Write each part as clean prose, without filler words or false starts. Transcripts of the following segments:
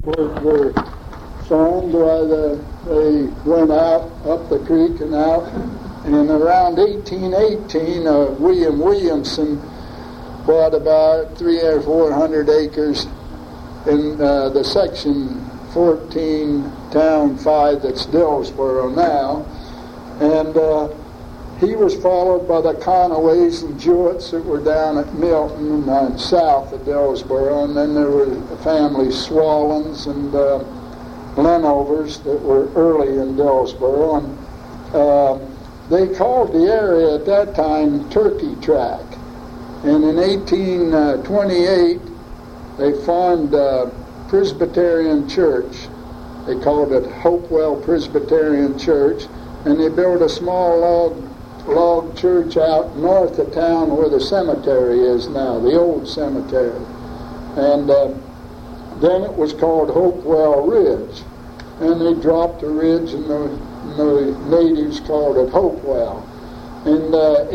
were formed while they went out up the creek and out. And around 1818, William Williamson bought about 300 or 400 acres in the section 14, town 5, that's Dillsboro now. And he was followed by the Conaways and Jewetts that were down at Milton and south of Dillsboro, and then there were the family Swallens and Lenovers that were early in Dillsboro, and they called the area at that time Turkey Track. And in 1828 they formed a Presbyterian church. They called it Hopewell Presbyterian Church, and they built a small log church out north of town where the cemetery is now, the old cemetery. And then it was called Hopewell Ridge, and they dropped the ridge, and the natives called it Hopewell. In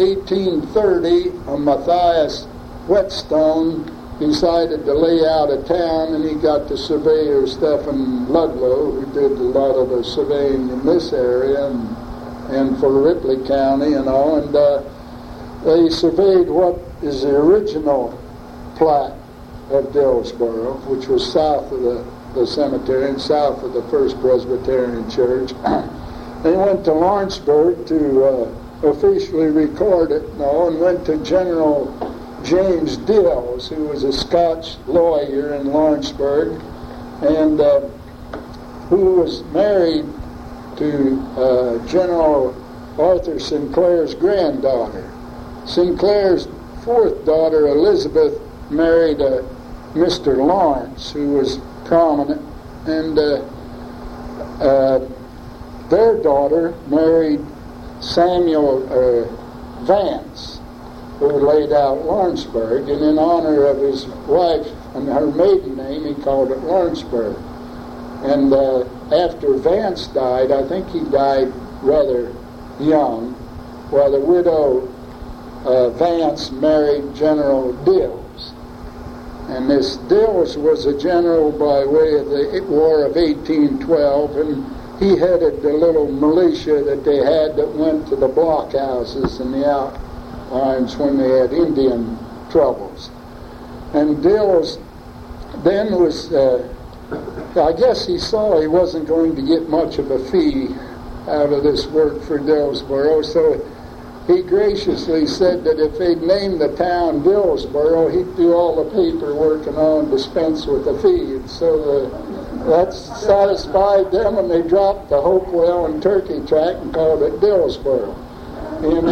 1830, Matthias Whetstone decided to lay out a town, and he got the surveyor Stephen Ludlow, who did a lot of the surveying in this area and for Ripley County and all, and they surveyed what is the original plat of Dillsboro, which was south of the cemetery and south of the First Presbyterian Church. They went to Lawrenceburg to officially record it and all, and went to General James Dills, who was a Scotch lawyer in Lawrenceburg, and who was married to General Arthur Sinclair's granddaughter. Sinclair's fourth daughter, Elizabeth, married Mr. Lawrence, who was prominent, and their daughter married Samuel Vance, who laid out Lawrenceburg, and in honor of his wife and her maiden name, he called it Lawrenceburg. And after Vance died, I think he died rather young, while the widow Vance married General Dills. And this Dills was a general by way of the War of 1812, and he headed the little militia that they had that went to the blockhouses and the outlines when they had Indian troubles. And Dills then was, I guess he saw he wasn't going to get much of a fee out of this work for Dillsboro, so he graciously said that if they'd name the town Dillsboro, he'd do all the paperwork and all and dispense with the fee. And so that satisfied them, and they dropped the Hopewell and Turkey Track and called it Dillsboro. In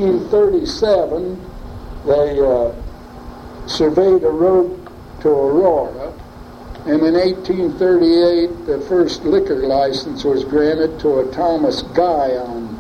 1837, they surveyed a road to Aurora, and in 1838, the first liquor license was granted to a Thomas Guion,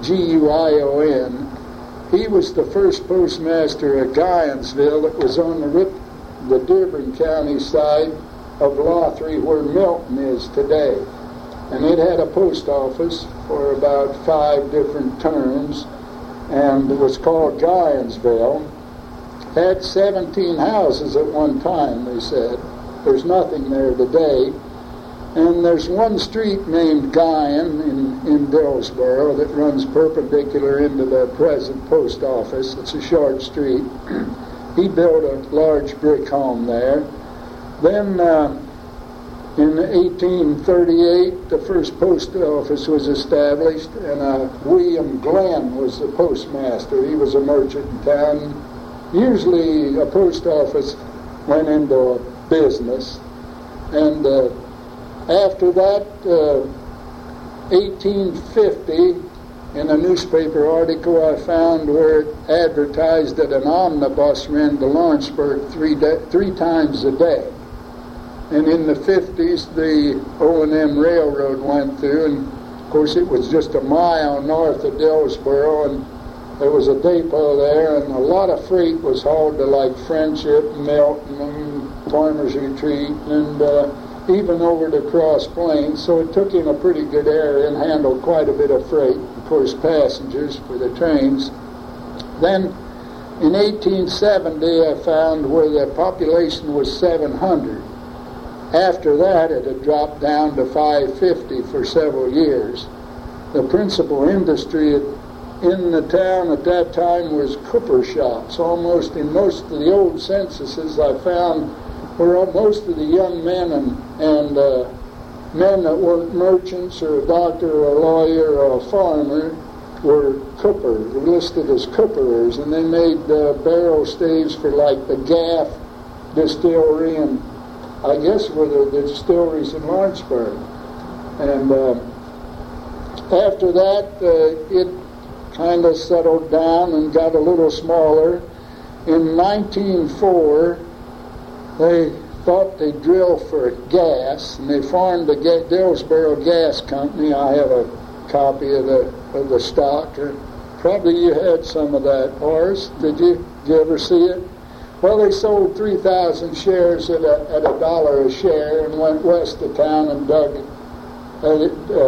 Guion. He was the first postmaster at Guionsville that was on the Dearborn County side of Lothry, where Milton is today. And it had a post office for about 5 different terms, and it was called Guionsville. Had 17 houses at one time, they said. There's nothing there today. And there's one street named Guion in Dillsboro that runs perpendicular into the present post office. It's a short street. He built a large brick home there. Then in 1838, the first post office was established, and William Glenn was the postmaster. He was a merchant in town. Usually a post office went into business. And after that, 1850, in a newspaper article I found where it advertised that an omnibus ran to Lawrenceburg three times a day. And in the 50s, the O&M Railroad went through, and of course it was just a mile north of Dillsboro, and there was a depot there, and a lot of freight was hauled to like Friendship, Milton, and Farmers Retreat, and even over to Cross Plains, so it took in a pretty good area and handled quite a bit of freight, of course passengers for the trains. Then in 1870 I found where the population was 700, after that, it had dropped down to $5.50 for several years. The principal industry in the town at that time was cooper shops. Almost in most of the old censuses I found where most of the young men and men that weren't merchants or a doctor or a lawyer or a farmer were coopers, listed as cooperers, and they made barrel staves for like the Gaff distillery and I guess were the distilleries in Lawrenceburg. And after that, it kind of settled down and got a little smaller. In 1904, they thought they'd drill for gas, and they formed the Dillsboro Gas Company. I have a copy of the stock. Probably you had some of that, Horace. Did you ever see it? Well, they sold 3,000 shares at $1 a share and went west of town and dug a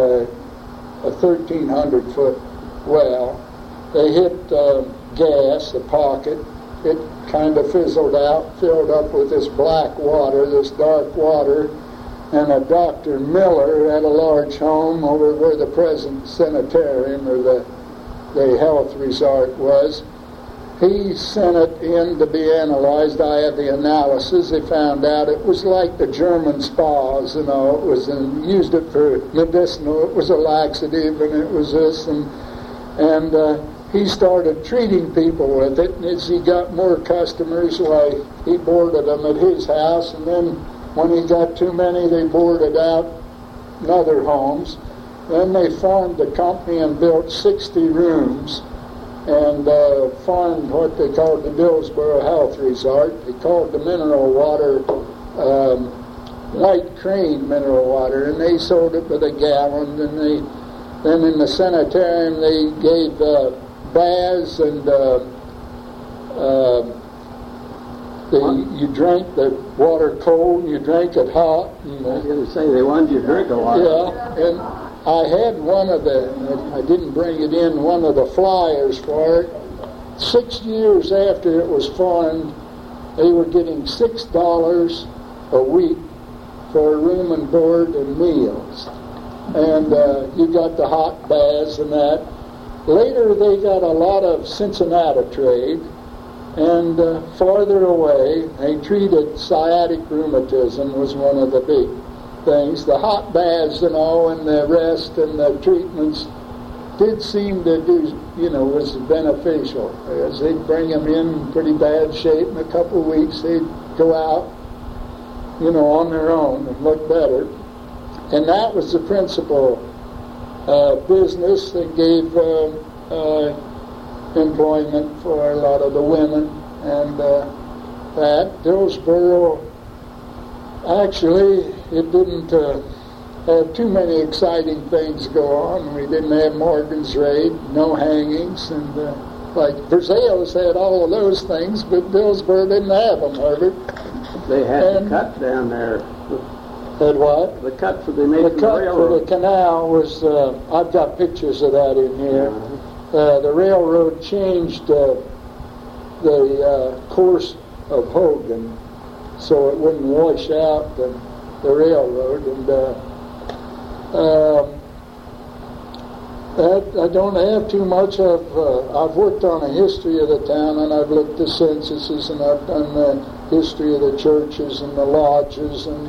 1,300-foot well. They hit gas, a pocket. It kind of fizzled out, filled up with this black water, this dark water, and a Dr. Miller had a large home over where the present sanitarium or the health resort was. He sent it in to be analyzed. I had the analysis. They found out it was like the German spas, It was used it for medicinal. It was a laxative, and it was this, and he started treating people with it. And as he got more customers, why, he boarded them at his house, and then when he got too many, they boarded out in other homes. Then they formed a company and built 60 rooms and formed what they called the Dillsboro Health Resort. They called the mineral water White Crane mineral water, and they sold it by the gallon. And then in the sanitarium they gave baths, and you drank the water cold, you drank it hot. And, I was going to say, they wanted you to drink a lot. Yeah, and I had one of I didn't bring it in, one of the flyers for it. 6 years after it was formed, they were getting $6 a week for room and board and meals. And you got the hot baths and that. Later they got a lot of Cincinnati trade, and farther away they treated sciatic rheumatism was one of the big things. The hot baths and all and the rest and the treatments did seem to do, was beneficial. As they'd bring them in pretty bad shape in a couple of weeks, they'd go out, on their own and look better. And that was the principal business that gave employment for a lot of the women. And that Dillsboro, actually, it didn't have too many exciting things go on. We didn't have Morgan's Raid, no hangings, and like Brazos had all of those things, but Dillsboro didn't have them, Herbert. They had the cut down there. Had what? The cut for the railroad. The cut for the canal was, I've got pictures of that in here. The railroad changed the course of Hogan so it wouldn't wash out the railroad. And I don't have too much of, I've worked on a history of the town, and I've looked at censuses, and I've done the history of the churches and the lodges, and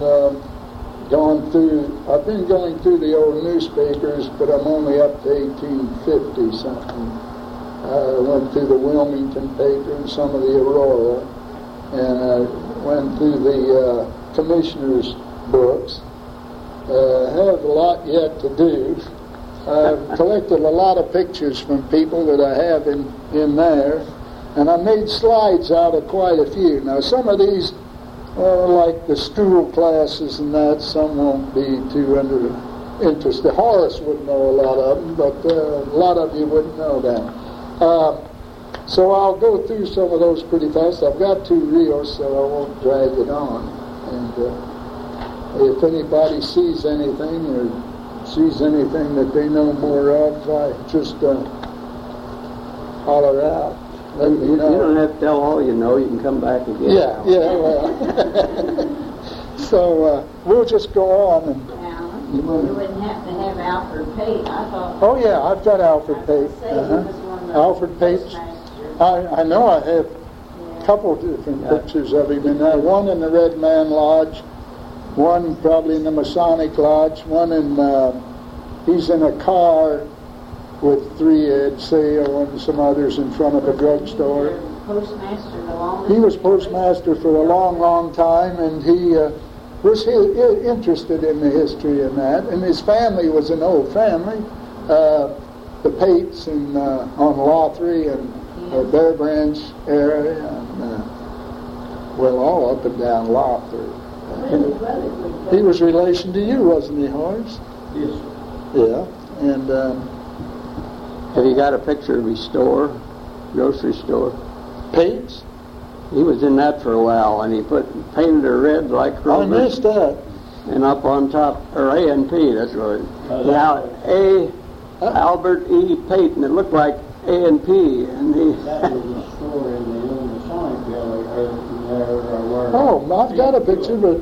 I've been going through the old newspapers, but I'm only up to 1850 something. I went through the Wilmington paper and some of the Aurora, and I went through the commissioner's books. I have a lot yet to do. I've collected a lot of pictures from people that I have in there, and I made slides out of quite a few. Now, some of these, like the school classes and that, some won't be too interested. Horace would know a lot of them, but a lot of you wouldn't know them. So I'll go through some of those pretty fast. I've got 2 reels, so I won't drag it on. And if anybody sees anything or sees anything that they know more of, just holler out. Let me know. You don't have to tell all you know. You can come back again. Yeah, well. So we'll just go on. And you wouldn't have to have Alfred Pate. I thought. oh yeah, I've got Alfred Pate. Alfred Pate. I know I have a couple different pictures of him in there. One in the Red Man Lodge, one probably in the Masonic Lodge, one in he's in a car with 3 Ed Sale and some others in front of a drugstore. He was postmaster for a long, long time, and he was interested in the history and that. And his family was an old family, the Pates on Lothry and Bear Branch area, and well, all up and down Lothry. He was relation to you, wasn't he, Horace? Yes. Yeah, and have you got a picture of his store, grocery store? Pates? He was in that for a while, and he painted her red like rubber. I missed that. And up on top, or A&P, that's what it. Now Albert E. Pate, and it looked like A&P, and he. That was a store in the Masonic building. Oh, I've got a picture, but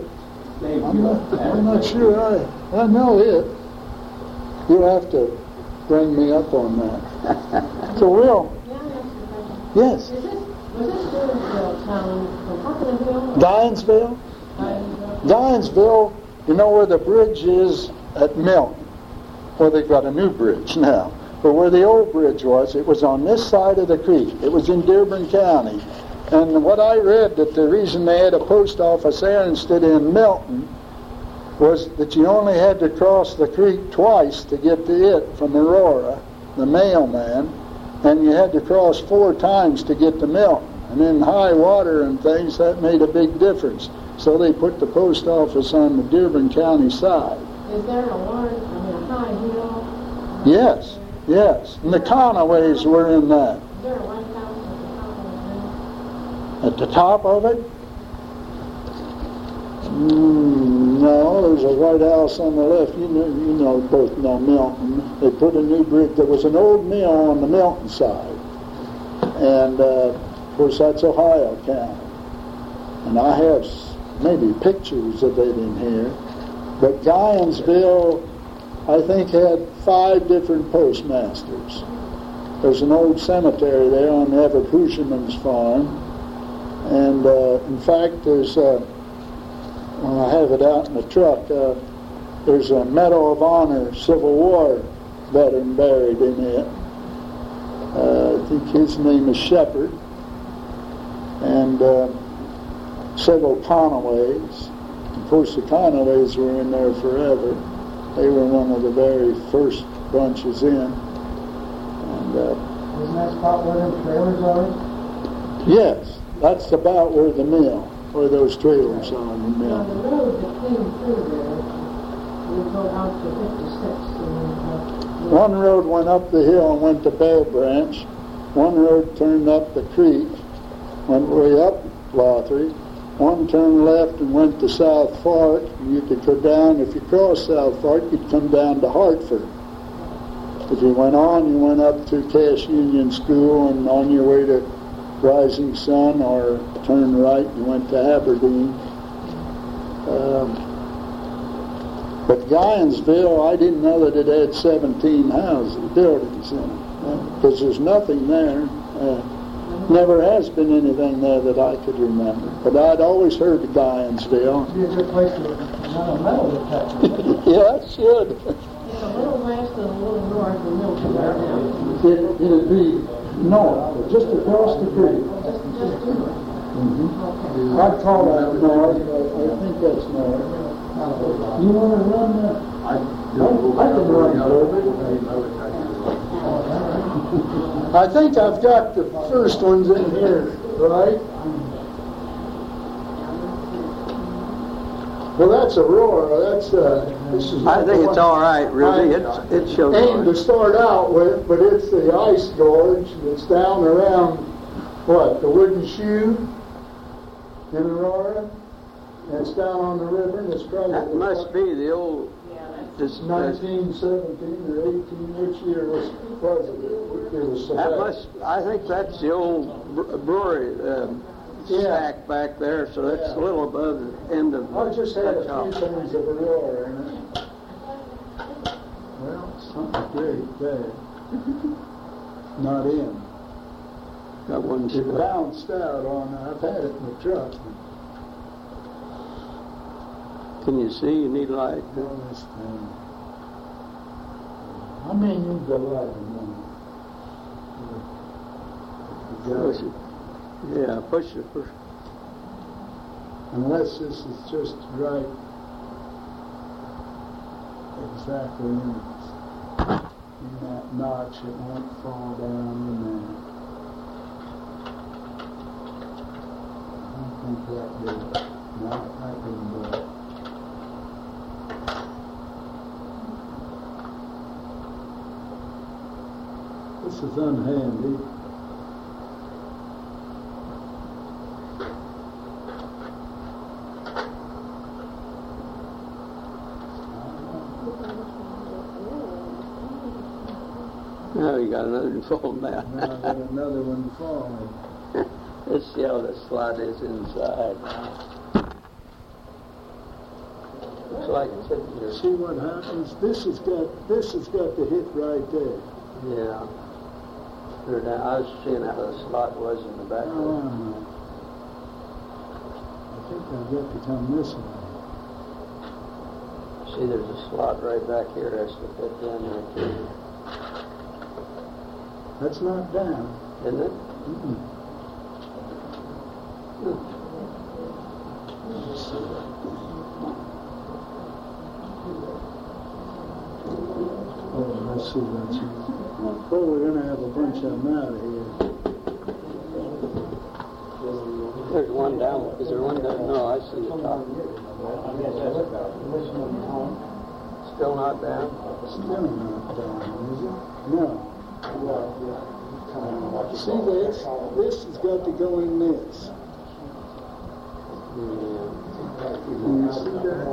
I'm not sure I know it. You'll have to bring me up on that. So Will. Yes. Was this Dinesville town from Huckneville? Dinesville? Dinesville, you know where the bridge is at Milton? Well, they've got a new bridge now. But where the old bridge was, it was on this side of the creek. It was in Dearborn County. And what I read, that the reason they had a post office there instead in Milton was that you only had to cross the creek twice to get to it from Aurora, the mailman, and you had to cross 4 times to get to Milton. And in high water and things, that made a big difference. So they put the post office on the Dearborn County side. Is there a high hill? Yes, yes. And the Conaways were in that. Is there a White House At the top of it? No, there's a White House on the left. You know, both know Milton. They put a new bridge. There was an old mill on the Milton side. And, of course, that's Ohio County. And I have maybe pictures of it in here. But Guyonsville, I think, had 5 different postmasters. There's an old cemetery there on Everett Huscherman's farm. And, in fact, there's I have it out in the truck. There's a Medal of Honor Civil War veteran buried in it. I think his name is Shepard. And several Conaways. Of course, the Conaways were in there forever. They were one of the very first bunches in. And Isn't that spot where them trailers are? yes, that's about where the mill, where those trailers are in the mill. Now, the road that came through there would go out to 56. One road went up the hill and went to Bear Branch. One road turned up the creek, went way up Lothry. One turned left and went to South Fork. You could go down, if you crossed South Fork, you'd come down to Hartford. If you went on, you went up to Cass Union School, and on your way to Rising Sun, or turned right, you went to Aberdeen. But Guyonsville, I didn't know that it had 17 buildings in it, because there's nothing there. Never has been anything there that I could remember. But I'd always heard of Guyonsville. It'd be a good place for another metal detector. Yeah, it should. It's a little west and a little north of Milton right now. It'd be north, just across the creek. Just to it. Mm-hmm. I'd call that north. I think that's north. You want to run that? I can run over. I think I've got the first ones in here, right? Well, that's Aurora. This is. I think it's all right, really. It shows. Aimed to start out with, but it's the ice gorge that's down around the Wooden Shoe in Aurora. And it's down on the river, and it's probably... That must be the old... It's 1917 or 18, which year was it? It was that must, I think that's the old brewery, stack back there, so that's a little above the end of I just had a that few shop. things of Aurora in it. Well, something great there. Not in. Got one It bounced out on, I've had it in the truck. Can you see? You need light. All this thing. I may need the light in Push it. Yeah, push it. Unless this is just right, exactly in that notch, it won't fall down in there. I don't think that did it. No, that didn't do it. This is unhandy. Now you got another one falling Now down. I got another one falling. Let's see how the slot is inside. Looks like it's sitting here. See what happens? This has got to hit right there. Yeah. I was seeing how the slot was in the back. I think I've got to come this way. See, there's a slot right back here that's to fit down there too. That's not down. Isn't it? Mm-mm. Let's see. Oh, let's see what's in. Oh, we're going to have a bunch of them out of here. There's one down. Is there one down? No, I see the top. Still not down? Still not down, is it? No. See this? This has got to go in this. Can you see that?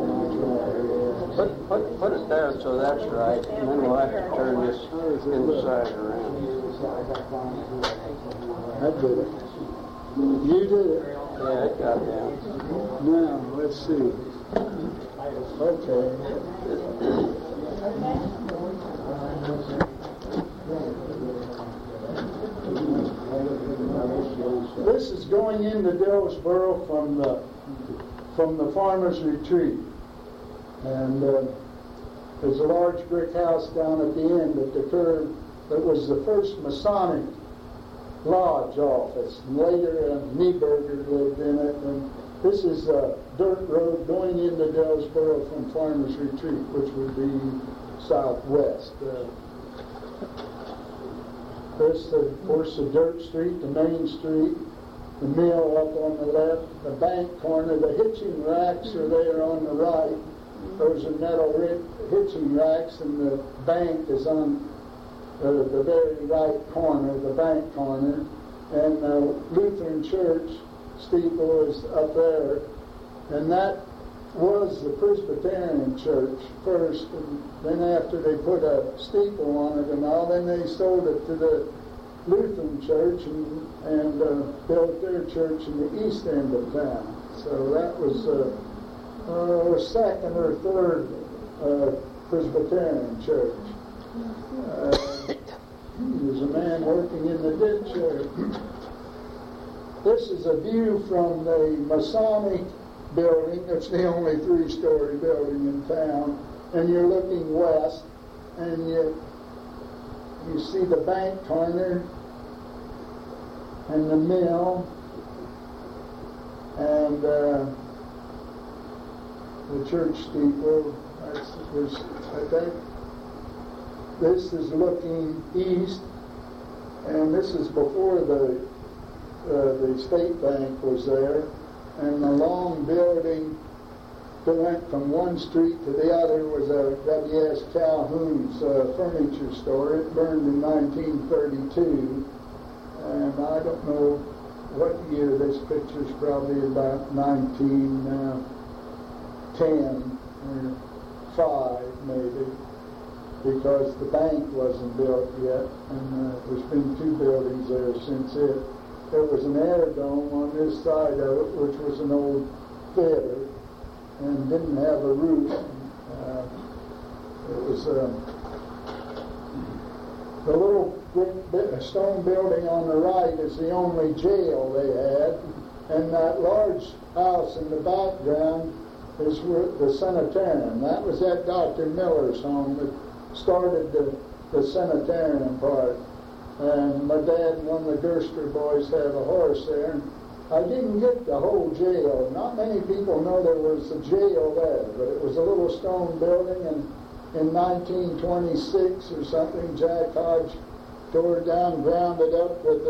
Put it there so that's right, and then we'll have to turn this inside around. I did it. You did it. Yeah, it got down. Now, let's see. Okay. This is going into Dillsboro from the farmer's retreat. And there's a large brick house down at the end at the curve that was the first Masonic lodge office. And later Nieberger lived in it. And this is a dirt road going into Dillsboro from farmer's retreat, which would be southwest. There's, of course, the dirt street, the main street, the mill up on the left, the bank corner, the hitching racks are there on the right. Those are metal hitching racks, and the bank is on the very right corner, the bank corner. And the Lutheran Church steeple is up there. And that was the Presbyterian Church first, and then after they put a steeple on it and all, then they sold it to the Lutheran Church and built their church in the east end of town. So that was second or third Presbyterian church. There's a man working in the ditch there. This is a view from the Masonic building. It's the only three-story building in town, and you're looking west, and you see the bank corner and the mill and the church steeple. I think this is looking east, and this is before the State Bank was there. And the long building that went from one street to the other was a W.S. Calhoun's furniture store. It burned in 1932, and I don't know what year. This picture's probably about 1910 or 5 maybe, because the bank wasn't built yet, and there's been 2 buildings there since it. there was an air dome on this side of it, which was an old theater and didn't have a roof. It was the little stone building on the right is the only jail they had, and that large house in the background is the sanitarium. That was at Dr. Miller's home that started the sanitarium part. And my dad and one of the Gerster boys had a horse there. And I didn't get the whole jail. Not many people know there was a jail there, but it was a little stone building, and in 1926 or something, Jack Hodge tore it down, ground it up with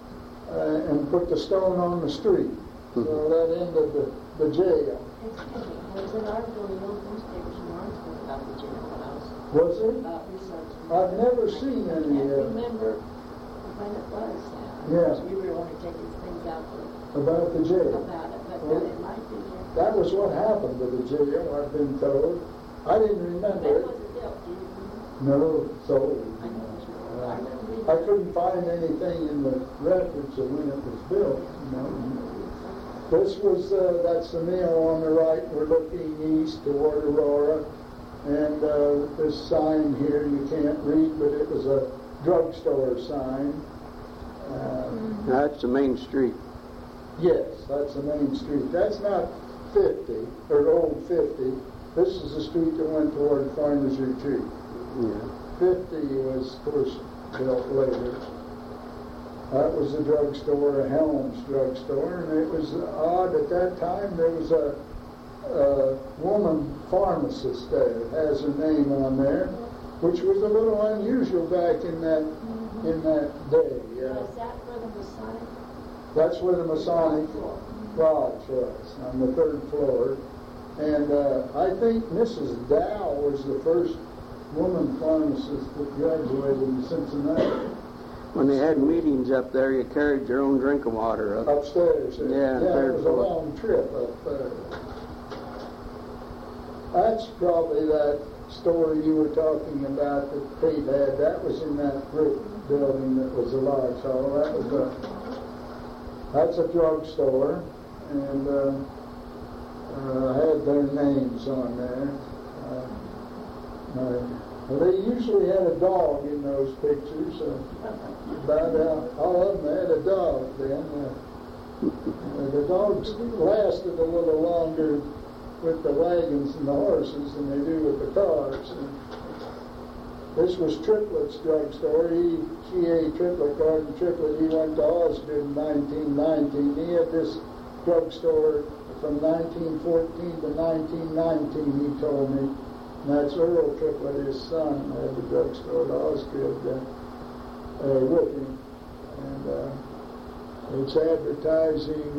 and put the stone on the street. So that ended the jail. Was an article in the old newspapers in Lawrenceburg about the jail when I was Was it? researching. I've never seen I any can't of it. remember when it was now. Yeah. We were only taking things out About the jail. about it, but Well, it might be there. That was what happened to the jail, I've been told. I didn't remember When it. was it built? Do you remember? No, sold. I know it's wrong. I remember reading I couldn't find anything in the records of when it was built. This was, that's the mill on the right. We're looking east toward Aurora. And this sign here you can't read, but it was a drugstore sign. That's the main street. Yes, that's the main street. That's not 50, or old 50. This is the street that went toward Farmers Retreat. Yeah. 50 was, of course, built later. That was the drugstore, a Helms drugstore, and it was odd at that time. There was a woman pharmacist there. It has her name on there, which was a little unusual back in that day. Was that where the Masonic? That's where the Masonic Lodge was, on the 3rd floor. And I think Mrs. Dow was the first woman pharmacist that graduated in Cincinnati. When they had meetings up there, you carried your own drinking water up. Upstairs. Yeah, it was a 3rd floor. long trip up there. That's probably that story you were talking about that Pete had. That was in that brick building that was a lodge hall. That's a drugstore, and had their names on there. They usually had a dog in those pictures. All of them had a dog then. The dogs lasted a little longer with the wagons and the horses than they do with the cars. This was Triplett's drugstore. C.A. Triplett, Gordon Triplett, he went to Osgood in 1919. He had this drugstore from 1914 to 1919, he told me. And that's Earl Triplett, his son, had the drugstore at Osgood with him. And it's advertising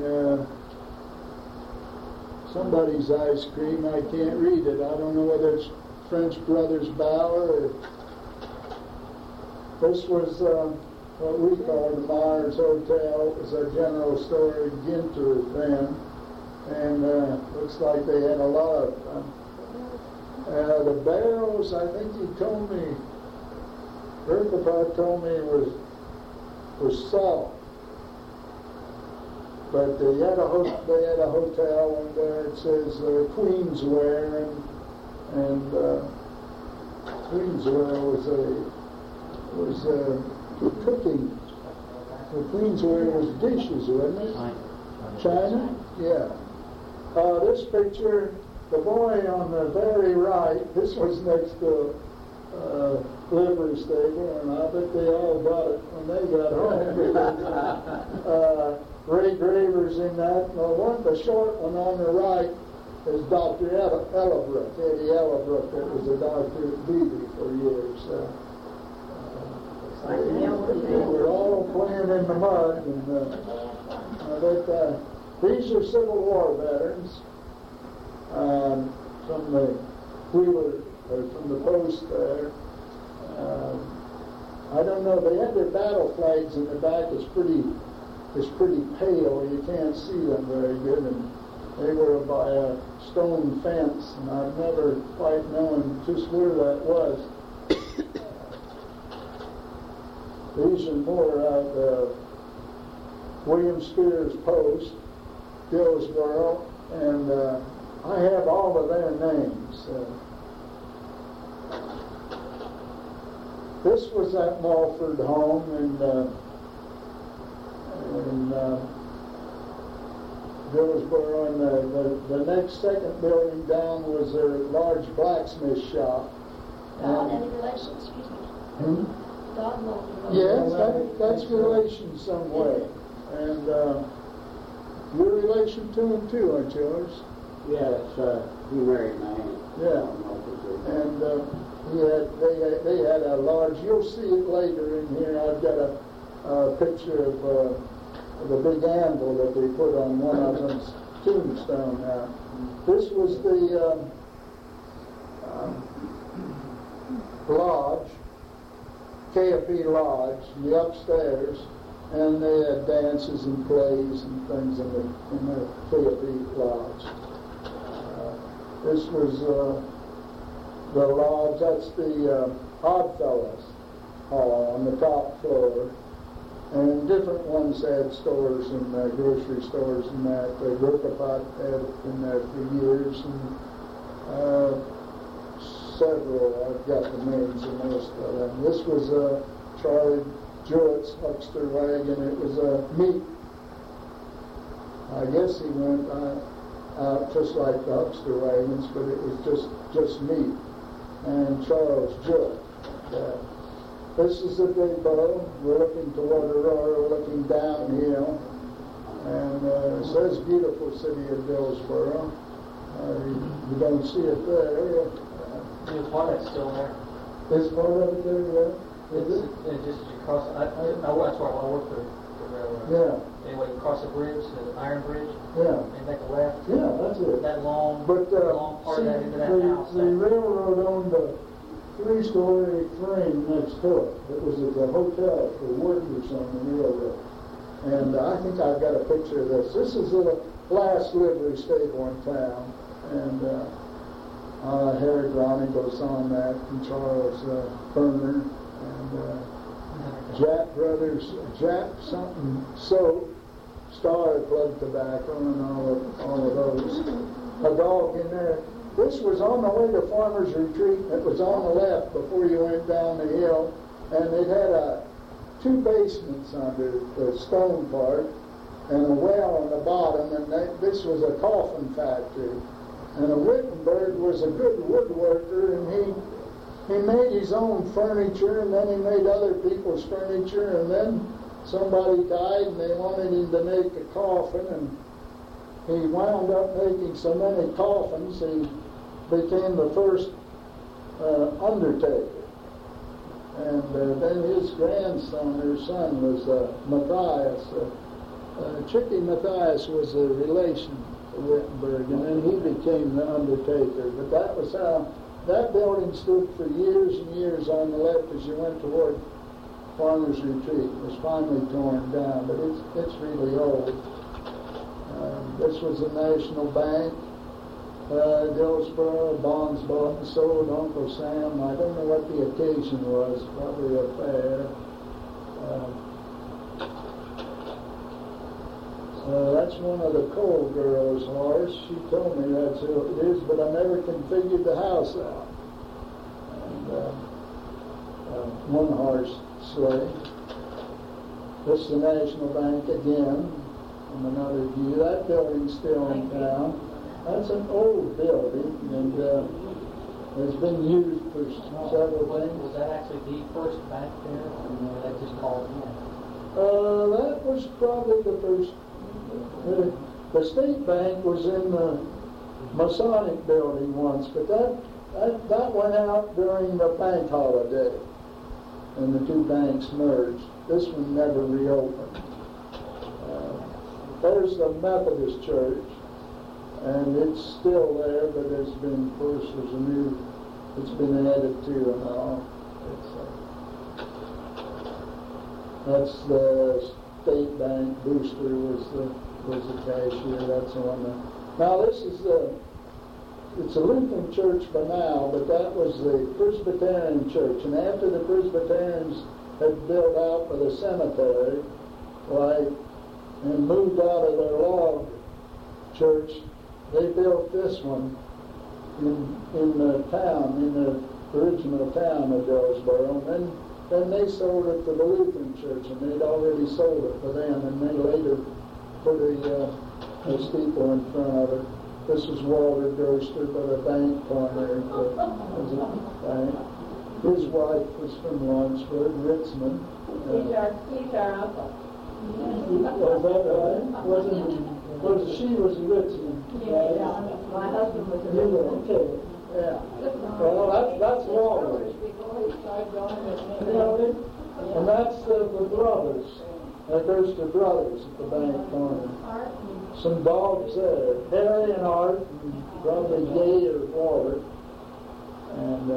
somebody's ice cream. I can't read it. I don't know whether it's French Brothers Bauer or... This was what we call the Mars Hotel. It was a general store in Ginter then. And looks like they had a lot of... the barrels, I think he told me, Berkapot told me was salt. But they had a hotel, and it says Queensware, and Queensware was cooking. The Queensware was dishes, wasn't it? China? Yeah. This picture, the boy on the very right, this was next to livery stable, and I bet they all bought it when they got home. Ray Graver's in that. The short one on the right is Dr. Ellabrook, Eddie Ellabrook, that was a doctor at Beebe for years. They were all playing in the mud. And these are Civil War veterans from the Wheeler, from the post there. I don't know. They had their battle flags in the back. It's pretty pale. You can't see them very good. And they were by a stone fence, and I've never quite known just where that was. These are more William Spears Post, Dillsboro, and I have all of their names. This was at Mulford home in Dillsboro, and the next second building down was a large blacksmith shop. God, any relation, excuse me? God, no Yes, that's relation some way. And you're relation to him too, aren't you, yours? Yes, he married my aunt. Yeah. And they had a large, you'll see it later in here, I've got a picture of the big anvil that they put on one of them's tombstone now. This was the lodge, KFB Lodge, the upstairs, and they had dances and plays and things in the KFB Lodge. This was the lodge, that's the Oddfellows Hall on the top floor. And different ones had stores and grocery stores and that. Grokapot had it in there for years, and several, I've got the names of most of them. This was Charlie Jewett's Huckster wagon. It was meat. I guess he went out just like the Huckster wagons, but it was just meat. And Charles Jewett. This is the big bow. We're looking toward Aurora, looking downhill. And it says beautiful city of Dillsboro. You don't see it there. Is part of it still there? Is part of it there, yeah? It's just across, that's where I work for the railroad. Yeah. Anyway, you cross the bridge, the Iron Bridge, Yeah. and make a left. Yeah, that's it. That long, But long part see, of that into that house. the railroad owned a three-story frame next to it. It was at the hotel for workers on the railroad. And I think I've got a picture of this. This is the last livery stable in town. And Harry Browning goes on that, and Charles Berner, and Jack Brothers, Jack something soap, Star Plug Tobacco, and all of those. A dog in there. This was on the way to Farmer's Retreat. It was on the left before you went down the hill, and it had two basements under the stone part and a well on the bottom, and this was a coffin factory. And Wittenberg was a good woodworker, and he made his own furniture, and then he made other people's furniture, and then somebody died, and they wanted him to make a coffin, and he wound up making so many coffins, he became the first undertaker. And then his grandson, or son, was Matthias. Chicky Matthias was a relation to Wittenberg, and then he became the undertaker. But that was how that building stood for years and years on the left as you went toward Farmer's Retreat. It was finally torn down, but it's really old. This was the National Bank. Dillsboro, bonds bought and sold. Uncle Sam, I don't know what the occasion was, probably a fair. That's one of the Cole girls' horse. She told me that's who it is, but I never can figure the house out. And one horse sleigh. This is the National Bank again, from another view. That building's still in town. That's an old building, and it's been used for several things. Was that actually the first bank there, or that just called in? That was probably the first. The State Bank was in the Masonic building once, but that went out during the bank holiday, and the two banks merged. This one never reopened. There's the Methodist Church. And it's still there, but there's been, of course, it's been added to and all. That's the State Bank. Booster was the cashier. That's the one. Now this is it's a Lutheran church by now, but that was the Presbyterian church. And after the Presbyterians had built out for the cemetery, like and moved out of their log church. They built this one in the town, in the original town of Dillsboro, and then they sold it to the Lutheran church, and they'd already sold it to them, and they later put a steeple in front of it. This is Walter Gerster, but a bank corner was a bank. His wife was from Lawrenceburg, Ritzman. He's our uncle. Was that right? She was Ritzman. Yeah, my husband was a Okay. Yeah. Well, that's Walter. And that's the brothers. That goes to brothers at the bank corner. Some dogs there. Harry and Art, and probably Gay or Walter. And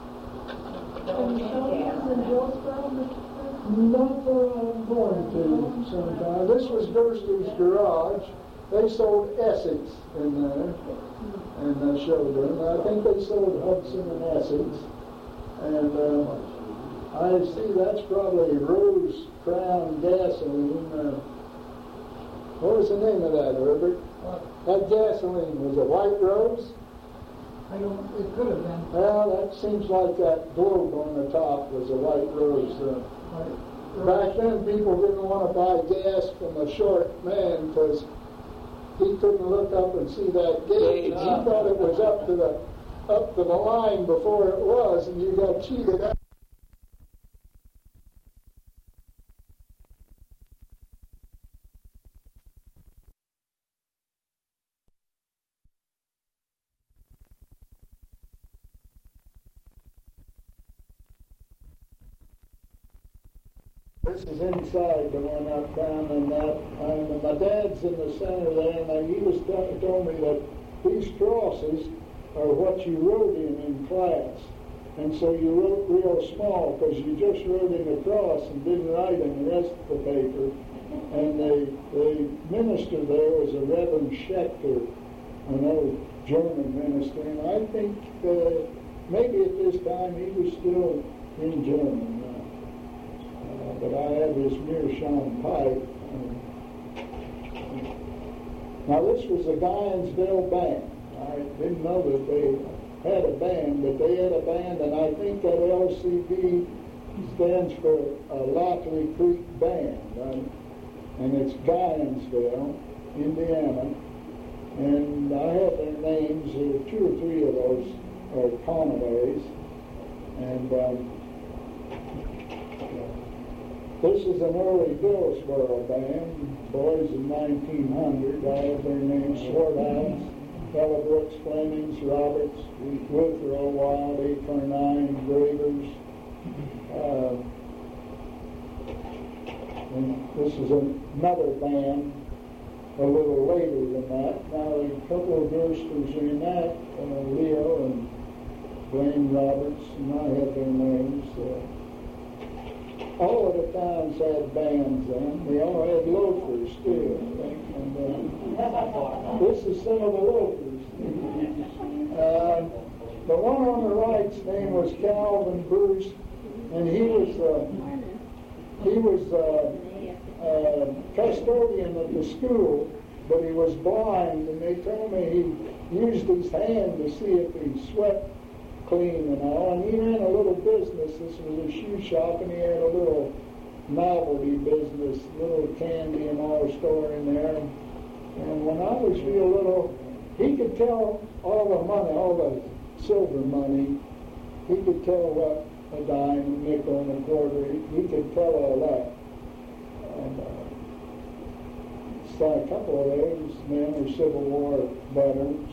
not that I'm going to sometime. This was Gerstie's garage. They sold Essex in there and showroom. I think they sold Hudson and Essex. And I see that's probably Rose Crown gasoline. What was the name of that, Herbert? That gasoline was a White Rose? It could have been. Well, that seems like that globe on the top was a White Rose. Back then, people didn't want to buy gas from a short man because he couldn't look up and see that gauge. He thought it was up to the line before it was, and you got cheated out. This is inside the one up down in that, and my dad's in the center there, and he was told me that these crosses are what you wrote in class. And so you wrote real small because you just wrote in a cross and didn't write in the rest of the paper. And the minister there was a Reverend Schechter, an old German minister, and I think maybe at this time he was still in Germany. But I have his Meerschaum pipe. Now this was the Gainesville Band. I didn't know that they had a band, but they had a band, and I think that LCB stands for Lockley Creek Band, and it's Gainesville, Indiana. And I have their names, 2 or 3 of those are Conoways. And this is an early Dillsboro band, boys in 1900. I have their names: Swarthouse, Ella Brooks, Flemings, Roberts, Withrow, Wild, 849, Gravers. And this is another band a little later than that. Now a couple of Gersters in that, Leo and Blaine Roberts, and I have their names. All of the towns had bands then. They all had loafers too, I think. And this is some of the loafers. The one on the right's name was Calvin Bruce, and he was custodian of the school, but he was blind, and they told me he used his hand to see if he swept clean and all, and he ran a little business. This was a shoe shop, and he had a little novelty business, little candy and all store in there. And when I was real little, he could tell all the money, all the silver money. He could tell what a dime, a nickel, and a quarter. He could tell all that. And saw a couple of those men were Civil War veterans.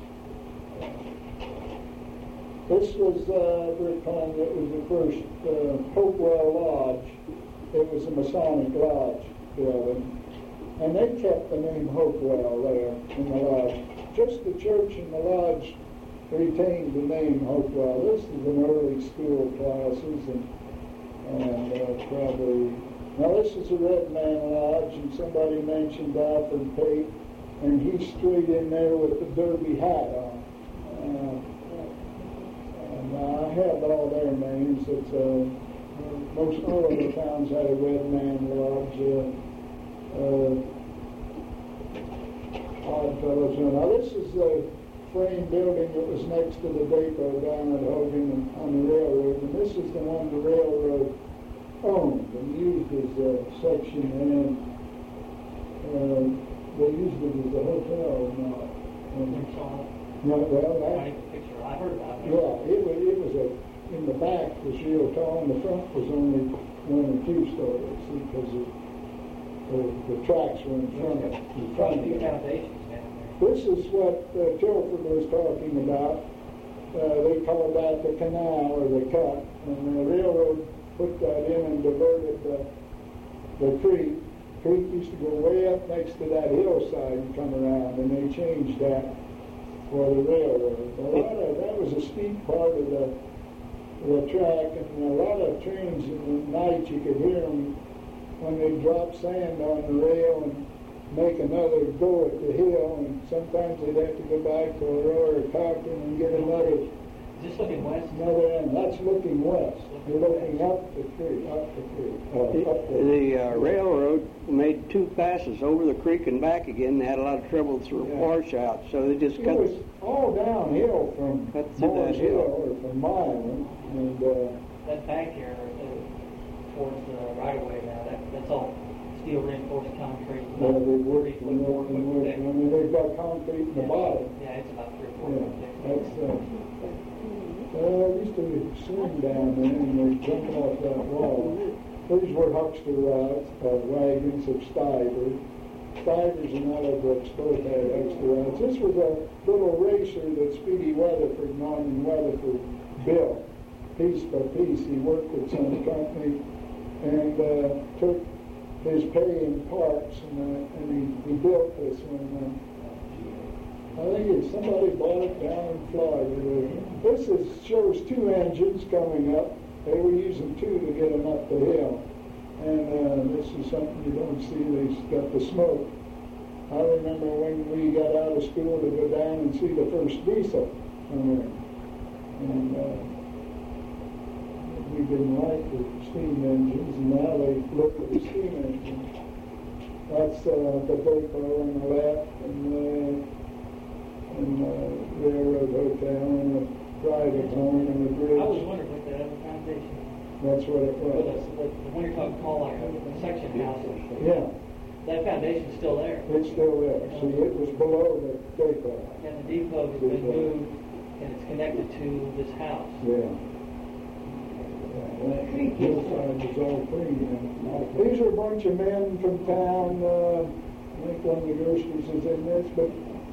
This was Rick Holmes. It was the first Hopewell Lodge. It was a Masonic Lodge building. And they kept the name Hopewell there in the lodge. Just the church and the lodge retained the name Hopewell. This is in early school classes and probably... Now this is a Red Man Lodge, and somebody mentioned Alfred Pate, and he's straight in there with the derby hat on. I have all their names. It's most all of the towns had a Red Man Lodge. Odd Fellows. Now, this is the frame building that was next to the depot down at Hogan on the railroad, and this is the one the railroad owned and used as a section, and they used it as a hotel now. No, well, I heard about it. yeah, it was in the back was real tall, and the front was only 1 or 2 stories because the tracks were in front of it. Foundations down there. This is what Tilford was talking about. They called that the canal or the cut, and the railroad put that in and diverted the creek. The creek used to go way up next to that hillside and come around, and they changed that for the railroad. That was a steep part of the track, and a lot of trains in the night you could hear them when they drop sand on the rail and make another go at the hill, and sometimes they'd have to go back to Aurora or Cochran and get another. Is this looking west? Another end. That's looking west. You're looking up the creek. The railroad made 2 passes over the creek and back again. They had a lot of trouble through washouts, so they just It cut. was all downhill from Cut through that Moore's hill. Hill or from Milan, and That bank here towards the right of way now, that's all steel reinforced concrete. they worked and worked and worked. I mean, they've got concrete in the bottom. Yeah, it's about 3 or 4 Yeah, foot thick. that's. I used to swim down there and they jumped off that wall. These were Huckster rods, wagons of Stivers. Stivers and Ellerbrook's both had Huckster rods. This was a little racer that Speedy Weatherford, Norman Weatherford, built piece by piece. He worked with some company and took his pay in parts, and he built this one. I think somebody bought it down in Florida. This shows 2 engines coming up. They were using 2 to get them up the hill. And this is something you don't see. They've got the smoke. I remember when we got out of school to go down and see the first diesel come in. And we didn't like the steam engines, and now they look at the steam engines. That's the depot on the left, and railroad hotel, and the private home, and the bridge. I was wondering what that other foundation. That's what it Well, was. the one you're talking call like a section house. Yeah, That foundation's still there. it's still there. See, it was below the depot. And the depot has been moved, and it's connected to this house. Yeah. That hillside was all clean. These are a bunch of men from town. I think one of the Gersters is in this, but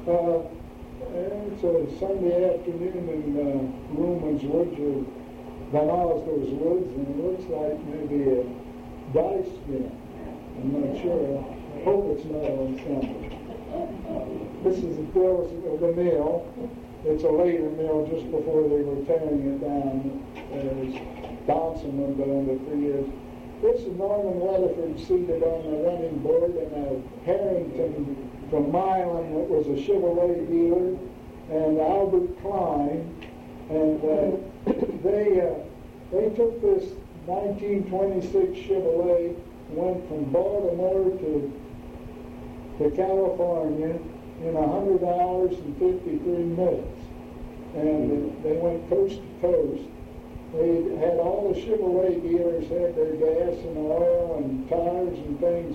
it's a Sunday afternoon in Ruman's Woods or Van Oslo's Woods, and it looks like maybe a dice game. I'm not sure. I hope it's not on Sunday. This is the Bills of the mill. It's a later mill just before they were tearing it down. Bouncing them down for years. This is Norman Weatherford seated on the running board, and a Harrington from Milan that was a Chevrolet dealer, and Albert Klein, and they took this 1926 Chevrolet, went from Baltimore to California in 100 hours and 53 minutes, and they went coast to coast. They had all the Chevrolet dealers had their gas and oil and tires and things.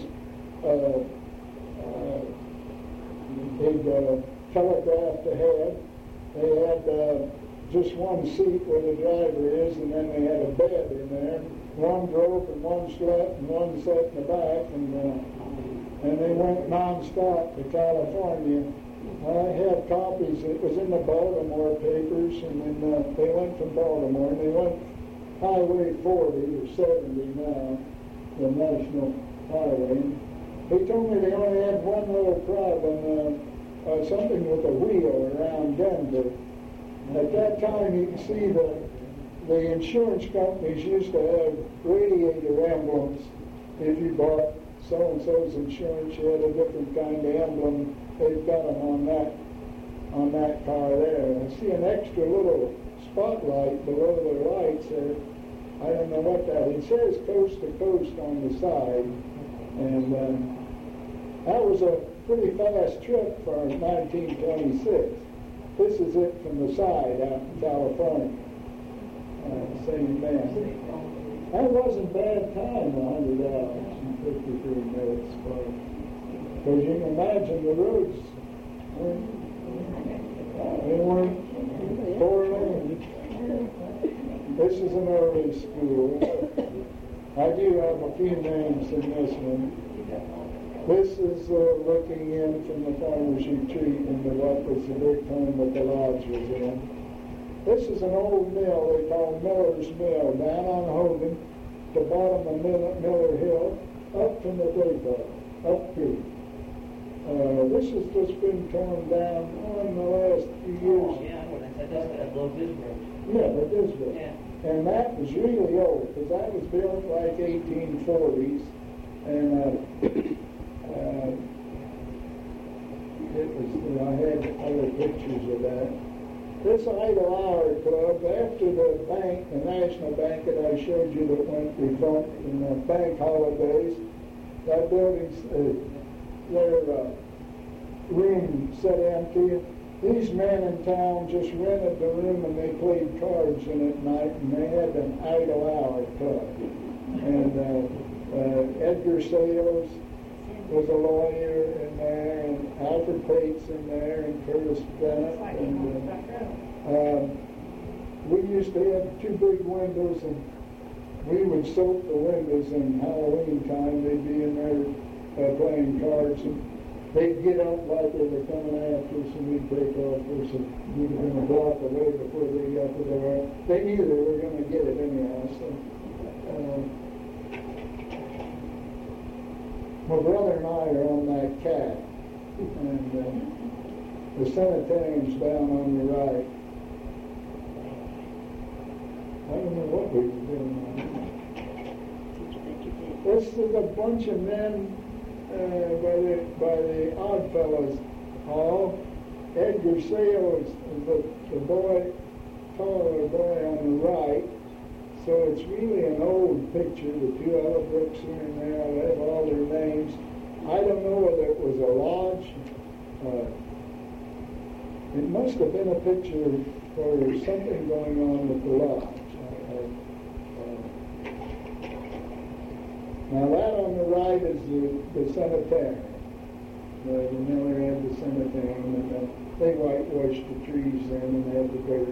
Big telegraph ahead. They had just one seat where the driver is, and then they had a bed in there. One drove and one slept and one sat in the back, and they went nonstop to California. I have copies. It was in the Baltimore papers, and then they went from Baltimore, and they went Highway 40 or 70 now, the national highway. They told me they only had one little problem, something with a wheel around Denver. At that time, you can see the insurance companies used to have radiator emblems. If you bought so-and-so's insurance, you had a different kind of emblem. They've got them on that car there. I see an extra little spotlight below the lights there. I don't know what that is. It says coast to coast on the side. And that was a pretty fast trip for 1926. This is it from the side out in California. Same man. That wasn't bad time, $100.53. Because you can imagine the roads weren't 4 lanes. This is an early school. I do have a few names in this one. This is looking in from the farmer's retreat into what was the big home that the lodge was in. This is an old mill they call Miller's Mill, down on Hogan, the bottom of Miller Hill, up from the depot, up here. This has just been torn down in the last few years. Oh, yeah, that's below Disbrook. Yeah, the Disbrook. Yeah. And that was really old, because that was built like 1840s, and it was, I had other pictures of that. This Idle Hour Club, after the bank, the National Bank that I showed you that went defunct in the bank holidays, that building's, their room set empty. These men in town just rented the room and they played cards in it at night, and they had an Idle Hour Club. And Edgar Sayles was a lawyer in there, and Alfred Pate's in there, and Curtis Bennett. And we used to have 2 big windows, and we would soak the windows in Halloween time. They'd be in there playing cards, and they'd get up like they were coming after us, and we'd take off. We'd have been a block away before they got to the door. They knew they were going to get it anyhow. So, my brother and I are on that cat, and the sanitarium's down on the right. I don't know what we were doing on that. This is a bunch of men by the Oddfellows Hall. Edgar Sayles is the boy, taller boy on the right. So it's really an old picture. The 2 Ellerbrooks are in there. I have all their names. I don't know whether it was a lodge. It must have been a picture for something going on with the lodge. Now that on the right is the sanitarium. The Miller had the sanitarium, and they whitewashed the trees then and had the dirt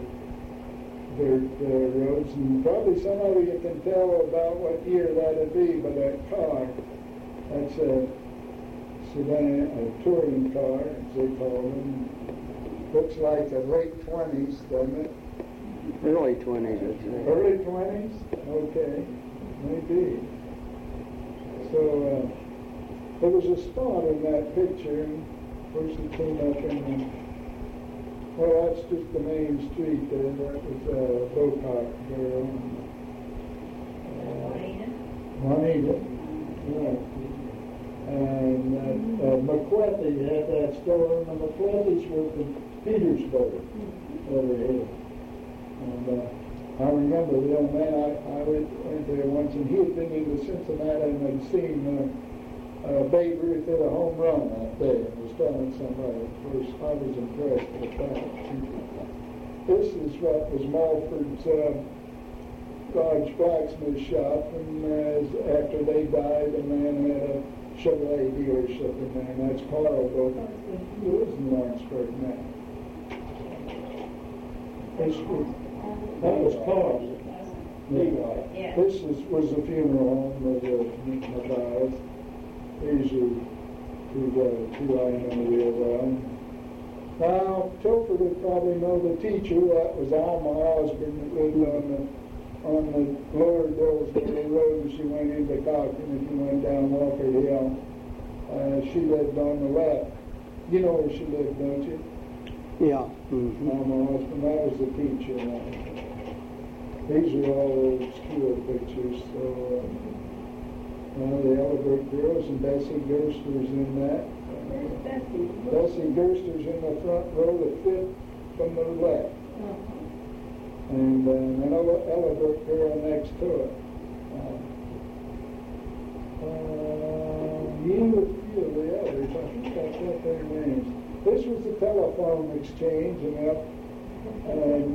roads. And probably some of you can tell about what year that'd be by that car. That's a sedan, a touring car, as they call them. Looks like the late 20s, doesn't it? Early 20s, I'd say. Early 20s? Okay, maybe. So there was a spot in that picture, and of course it came up in well, that's just the main street there. That was Bocock girl. Juanita. Yeah. And McQuethy had that store, and the McQuethys were from Petersburg over here. And I remember the old man, I went there once, and he had been into Cincinnati and had seen Babe Ruth hit a home run that day, and was telling somebody. Of course, I was impressed with that. This is what was Mulford's Dodge blacksmith shop, and after they died, the man had a Chevrolet dealership in there, and that's Carl Boca. He lives in Lawrenceburg now. That was Carl. Yeah. This was the funeral home of the Mathias. These are 2 I know real well. Now, Tilford would probably know the teacher. That was Alma Osborne that lived on the lower Dillsbury Road as you went into Cochran if you went down Walker Hill. She lived on the left. You know where she lived, don't you? Yeah. Mm-hmm. Alma Osborne, that was the teacher. These are all old school pictures. So, the Elderbrook girls, and Bessie Gerster's in that. Bessie Gerster's in the front row, the 5th from the left. And an Elderbrook girl next to it. You would feel the others. I've got their names. This was the telephone exchange, and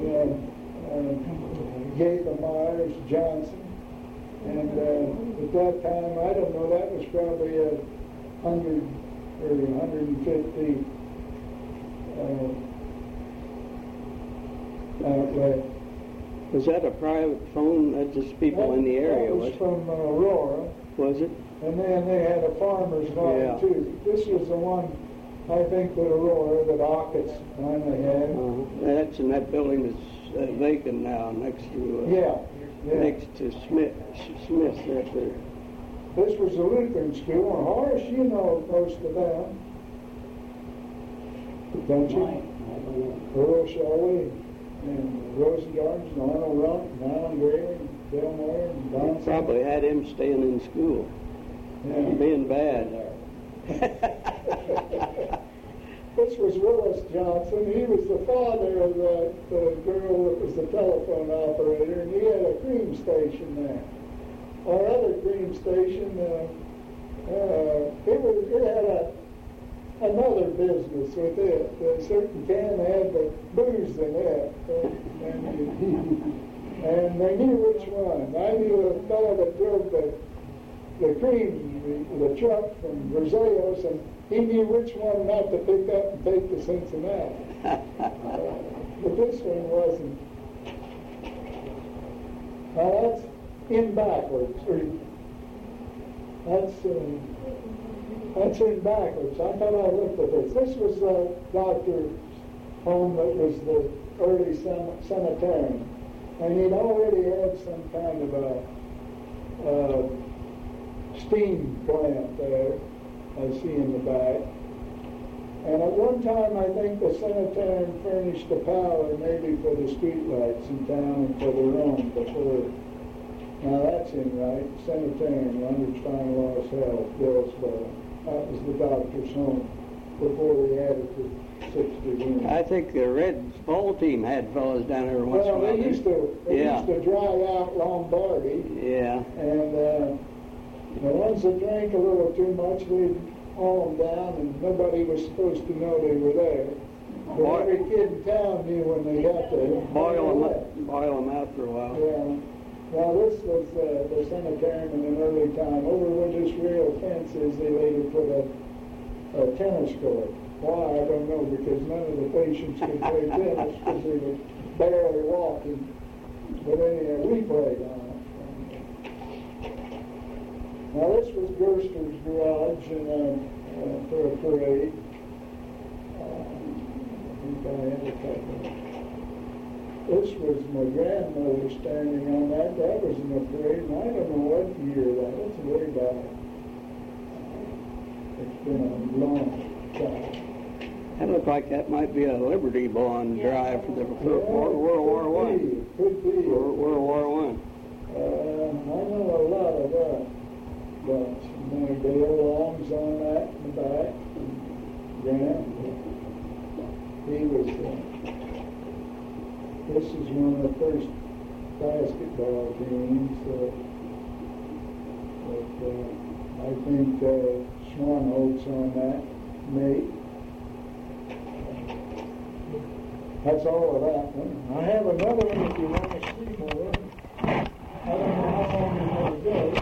Gaither Myers Johnson. And at that time, I don't know, that was probably 100 or 150 outlet. Was that a private phone? That's just people in the area, that was from Aurora. Was it? And then they had a farmer's line too. This was the one, I think, that Aurora, that Ockets finally had. That's in that building that's vacant now, next to next to Smith's right there. This was a Lutheran school, and Horace, you know most of them, don't you? Earl Shelley and Rosie Gardens, and Arnold Runt, and Alan Gray, and Bill Moore, and Don. Probably had him staying in school, being bad. This was Willis Johnson. He was the father of the girl that was the telephone operator, and he had a cream station there. Our other cream station, it had another business with it. A certain can had the booze in it, and they knew which one. I knew a fellow that drove the truck from Versailles, and he knew which one not to pick up and take to Cincinnati. But this one wasn't. Now that's in backwards. That's in backwards. I thought I looked at this. This was the doctor's home that was the early sanitarium. And he'd already had some kind of a steam plant there, I see in the back. And at one time, I think the sanitarium furnished the power maybe for the streetlights in town and for their own before. Now that's in right. Sanitarium, Leonard's Fine Lost Health, Billsboro. That was the doctor's home before we added the 60 units. I think the Reds ball team had fellows down there once in a while. Well, they used to drive out Lombardi. Yeah. And the ones that drank a little too much, they'd haul them down, and nobody was supposed to know they were there. But every kid in town knew when they got there. Boil them out for a while. Yeah. Now this was the sanitarium in an early time. Over where this rail fence is, they later put a tennis court. Why, I don't know, because none of the patients could play tennis because they were barely walking. But anyhow, we played on it. Now this was Gerster's garage for a parade. I think I had a couple. This was my grandmother standing on that. That was in the parade, and I don't know what year that was. Way back. It's been a long time. That looked like that might be a Liberty Bond drive for the World War I. Could be. World War I. I know a lot of that. But Dale Long's on that in the back. Grant. He was. This is one of the first basketball games that I think Schwanholtz on that, Nate. That's all of that one. I have another one if you want to see more. I don't know how long you're going to go.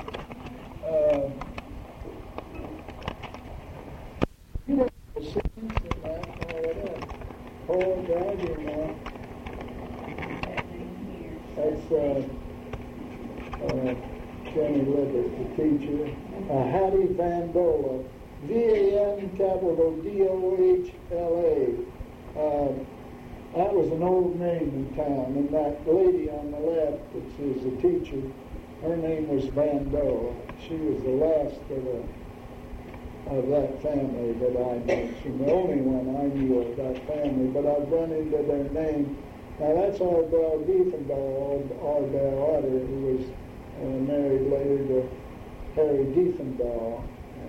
You know the scenes and that, all of that. Paul Geiger now. That's Jenny Libbert, the teacher. Hattie Vandola, V-A-N capital D-O-H-L-A. That was an old name in town, and that lady on the left, that is a teacher, her name was Vandola. She was the last of that family that I knew. She's the only one I knew of that family, but I've run into their name. Now that's Ardell Diefendahl, Ardell Otter, who was married later to Harry Diefendahl,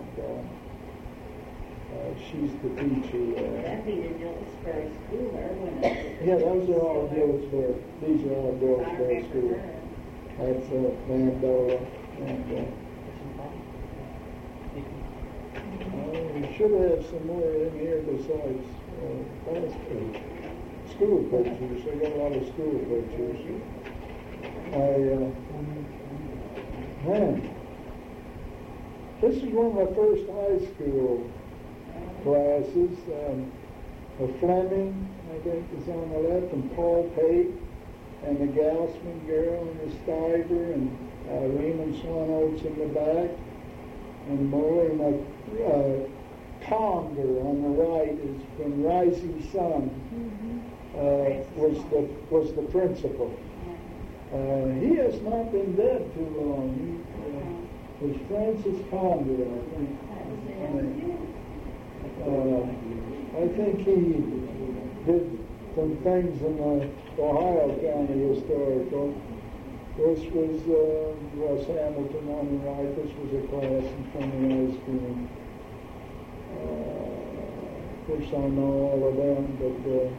and she's the teacher there. That'd be the Dillsbury School, wouldn't it? Yeah, those are all Dillsbury. These are all Dillsbury schools. That's Vandola, and should have some more in here besides school pictures. I got a lot of school pictures. Man, this is one of my first high school classes. Fleming, I think, is on the left, and Paul Pate, and the Gausman girl, and the Stiver, and Lehman Swan Oates in the back, and Molina Conger on the right is from Rising Sun. Was the principal. He has not been dead too long. He was Francis Conger, I think he did some things in the Ohio County Historical. This was Russ Hamilton on the right. This was a class in front of high school. Of course, I know all of them, but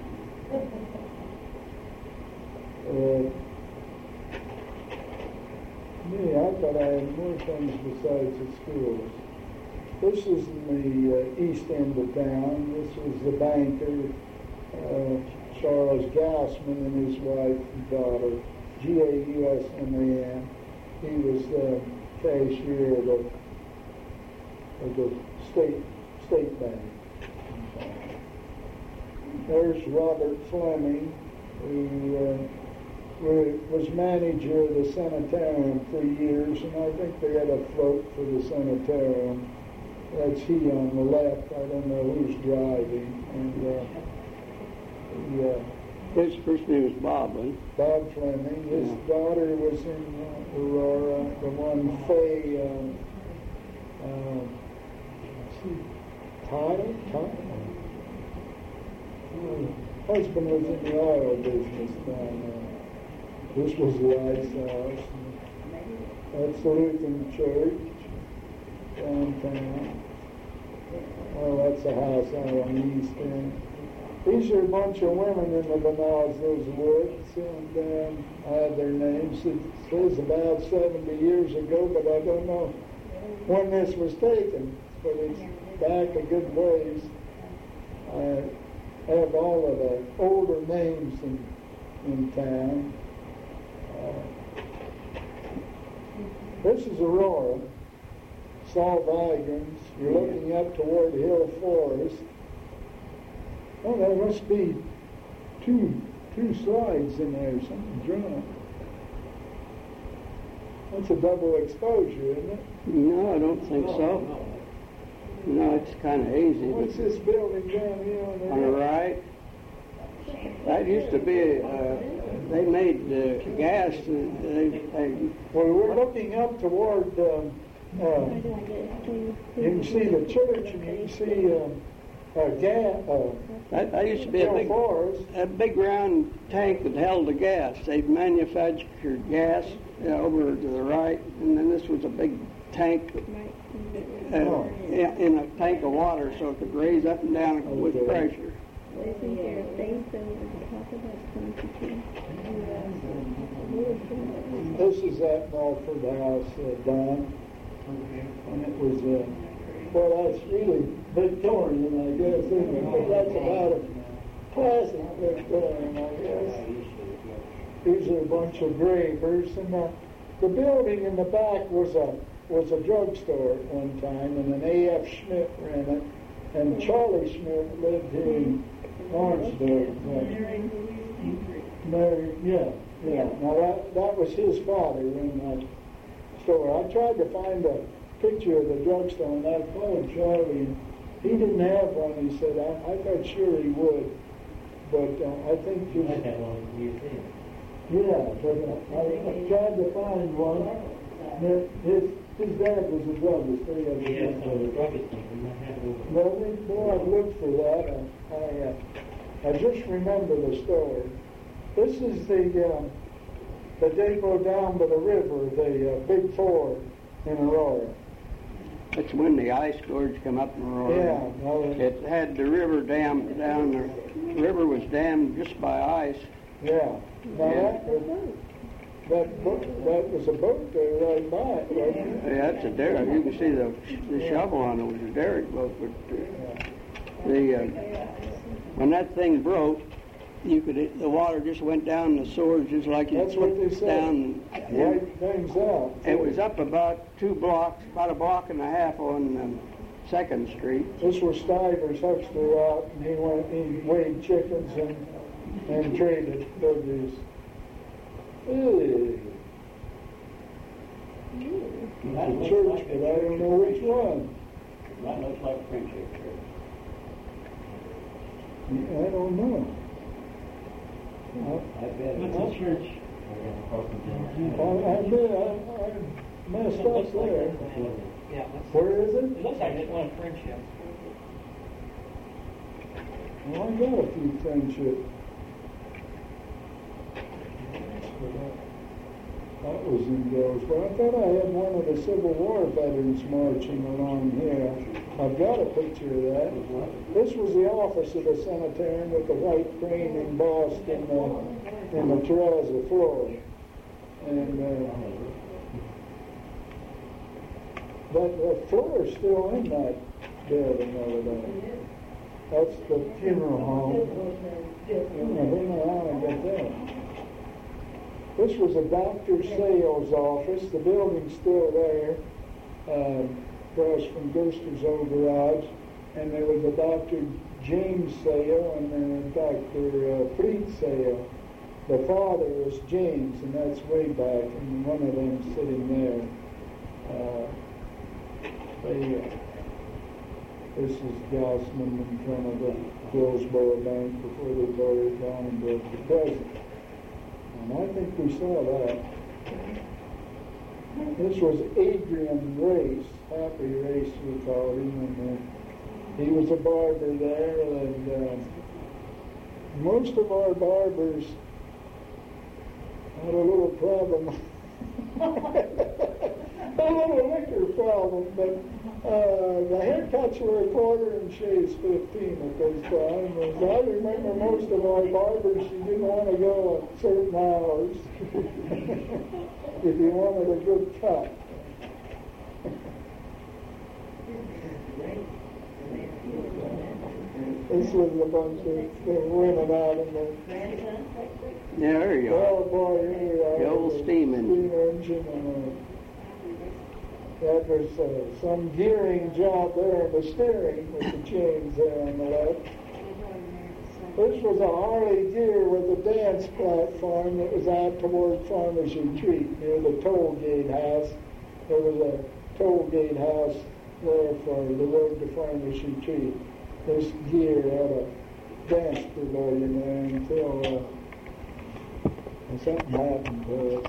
I thought I had more things besides the schools. This is in the east end of town. This was the banker, Charles Gausman, and his wife and daughter, Gausman. He was the cashier of the state bank. There's Robert Fleming, who was manager of the sanitarium for years, and I think they had a float for the sanitarium. That's he on the left. I don't know who's driving. And his first name was Bob, wasn't it? Bob Fleming. His daughter was in Aurora. The one Faye. Husband was in the oil business down there. This was Rice's house. That's the Lutheran Church downtown. Oh, that's a house out on the east end. These are a bunch of women in the Benazos Woods, and I have their names. It says about 70 years ago, but I don't know when this was taken, but it's back a good ways. I have all of the older names in town. This is Aurora, Saul Vigans. You're looking up toward Hill Forest. Oh, there must be two slides in there, something drawn. That's a double exposure, isn't it? No, I don't think so. No, it's kind of hazy. What's this building down here on the right? That used to be, they made gas. Well, we're looking up toward, you can see the church, and you can see that used to be a big round tank that held the gas. They manufactured gas over to the right, and then this was a big tank in a tank of water, so it could raise up and down with pressure. Isn't there a thing that we talk about 22? This is that Mulford house, Don, and it was, well, that's really Victorian, I guess, isn't it? But that's about a classic Victorian, I guess. These are a bunch of gravers, and the building in the back was a drugstore at one time, and an A.F. Schmidt ran it, and Charlie Schmidt lived here in Orangeburg. Yeah. Now that was his father in that store. I tried to find a picture of the drugstore, and I called Charlie, and he didn't have one. He said, I thought sure he would, but I think just... I had one in the museum. Yeah, but I tried to find one. His dad was a druggist. Yeah, so the druggist thing, we might have a little... Well, I've looked for that. I just remember the story. This is the depot down by the river, the Big Ford in Aurora. That's when the ice gorge come up in Aurora. Yeah. It had the river dam down there. The river was dammed just by ice. Yeah. Now That was a boat there right by it, wasn't it? Yeah, that's a derrick. You can see the shovel on it was a derrick boat. But when that thing broke, the water just went down the sewers just like That's what they said. down. Wipe things out. It was up about 2 blocks, about a block and a half on 2nd Street. This was Stiver's huckster out, and he weighed chickens and traded produce. It's a church, but I don't know which one. That looks like a Friendship Church. I don't know. I bet What's the church? I messed up there. Yeah, Where is it? it looks like it's one of Friendship. Well, I got a few friendships. That was in Galesburg. I thought I had one of the Civil War veterans marching along here. I've got a picture of that. This was the office of the sanitarium with the white crane embossed in the terrazzo floor. And but the floor is still in that building over there. That's the funeral home. I don't know how I got that. This was a doctor's sales office. The building's still there, across from Gerster's old garage. And there was a Dr. James Sale and then Dr. Fleet Sale. The father was James, and that's way back, and one of them sitting there. This is Gassman in front of the Hillsborough Bank before they buried it down and built the present. And I think we saw that. This was Adrian Race, Happy Race we called him, and he was a barber there, and most of our barbers had a little problem, a little liquor problem, but the haircuts were $1.25 and shaves $15 at this time. And I remember most of our barbers, you didn't want to go at certain hours if you wanted a good cut. This was a bunch of women out in the... Yeah, there you Oh go. boy, here we are. The old steam engine. Steam engine, and that was some gearing job there in the steering with the chains there on the left. This was a Harley gear with a dance platform that was out toward Farmers Retreat near the toll gate house. There was a toll gate house there for the road to Farmers Retreat. This gear had a dance pavilion there until something happened to us.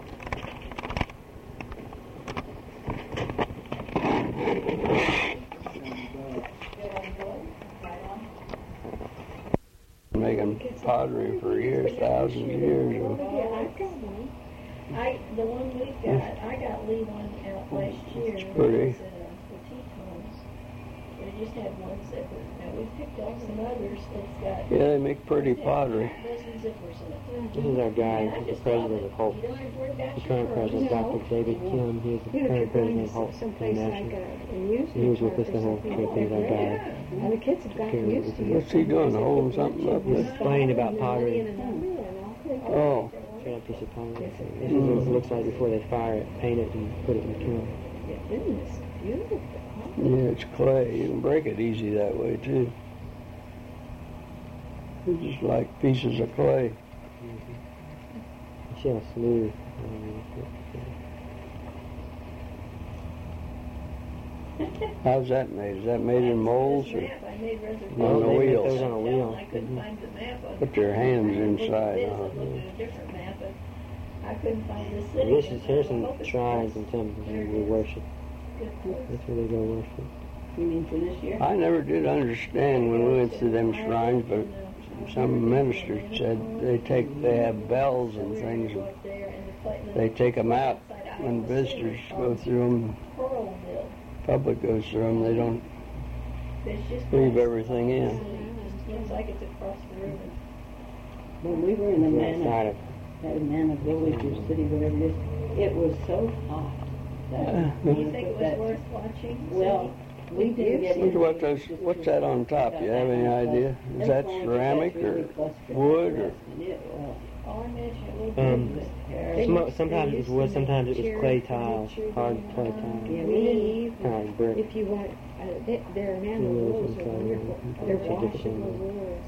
Making pottery for years, thousands of years. Yeah, I've got one. The one we got, I got Lee one out last year. It's pretty. It was the Tetons. We just had one zipper. Now we picked up some others that's got Yeah, they make pretty pottery. dozen zippers in it. This is our guy, the president of Hope. You don't have to worry about The your current clothes. president, Dr. David Kim, he is the current president of Hope International. He was with us the whole trip. He's our guy. And the kids have gotten used to it. What's he doing? Holding something up? He's explaining about pottery. Oh, Straight up piece of pottery. This is what it looks like before they fire it, paint it, and put it in the kiln. Isn't this beautiful? yeah, it's clay. You can break it easy that way, too. It's just like pieces of clay. See how smooth. How's that made? Is that made in molds or I made reservations. on the they make wheels? those on a wheel. I couldn't find the map on Put your hands inside, This, huh? I looked at a different map, but I couldn't find the city. This is, here's some shrines and temples where we worship. Good place. That's where they go worship. You mean for this year? I never did understand when we went to them shrines, but some ministers said they have bells and things, and they take them out when visitors go through them. Pearlville. Public goes through them. They don't It's just leave everything in. It just looks like it's across the river. When we were in the It's outside of Nana Village or City, whatever it is, it was so hot. Do you think it was worth watching? Well, we did get What's that on top? You have any idea? Is that ceramic or wood or? Oh, I imagine it would be. Sometimes it was wood, sometimes it was clay tiles, hard clay tiles. Kind of like brick. If you want, their enamel wools are wonderful. They're washable wools.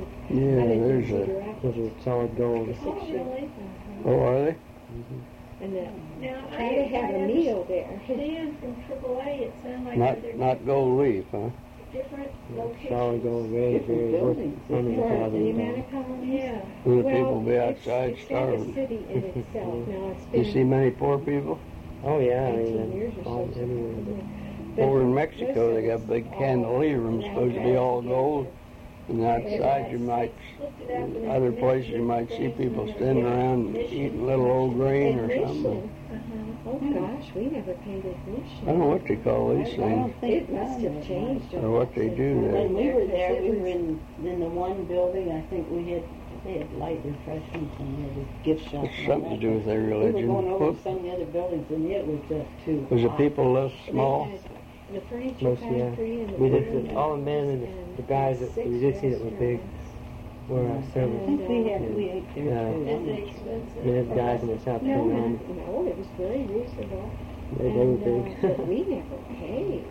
Yeah, Those are solid gold. Oh, really? Oh, are they? And Now, try to have a meal there. Dan from AAA, it sounded like they're Not gold leaf, huh? different locations. Solid gold, very worth hundreds of thousands of dollars. Yeah. Will the people be outside It's not a starving? city in itself. Now, it's You been see many poor people? Oh yeah, I 18 mean, years or all so. everywhere. But Over in most Mexico, of they got it's big all cantilever supposed to be all gold. And outside, you might, in other places, you might see people standing around eating little old grain or something. Oh gosh, we never paid admission. I don't know what they call these things, It must have changed. or what they do When there. we were there, we were in the one building, I think they had light refreshments and they had a gift shop. It's something to do with their We were religion. going over to some of the other buildings and it was just too Was the hot. people less small? The furniture Most, yeah. factory and the We did rooms all the men and the guys that we did see that were big were I servers. think we ate there Yeah. too. Is it expensive? There's guys in the South No, Carolina. no, it was very reasonable. They were And, big. but we never paid.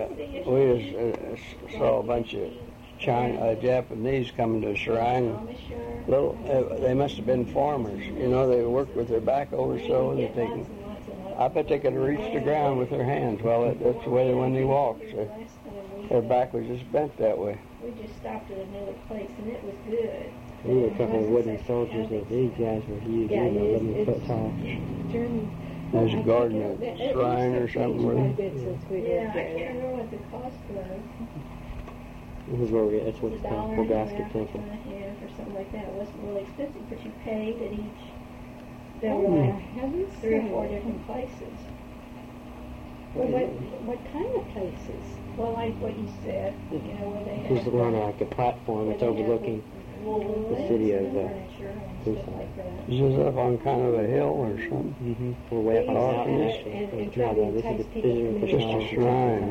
We just saw a bunch of Japanese coming to a shrine. They must have been farmers. You know, they worked with their back over so. I bet they could reach the ground with their hands. Well, that's the way when they walked. So their back was just bent that way. We just stopped at another place and it was good. We were a couple of wooden soldiers, but these guys were huge. Yeah, They were 11 it's foot tall. German. There's a I garden, think a shrine or something quite a with bit since we Yeah, lived I there. can't remember what the cost was. This is where that's what It was it's called, $1.50 Forgasket Temple. or something like that. It wasn't really expensive, but you paid at each. There Oh, were my like heavens. 3 or 4 different places. Well, what kind of places? Well, like what you said, you know, where they There's had one like a platform that's overlooking. wool the city of, furniture and Tucson. stuff like that. Is this up on kind of a hill or something? Mm-hmm. We're way up on the Oh, mountain, and- actually. and It's try not to that. This is entice the people visitor to for Just a shrine. shrine.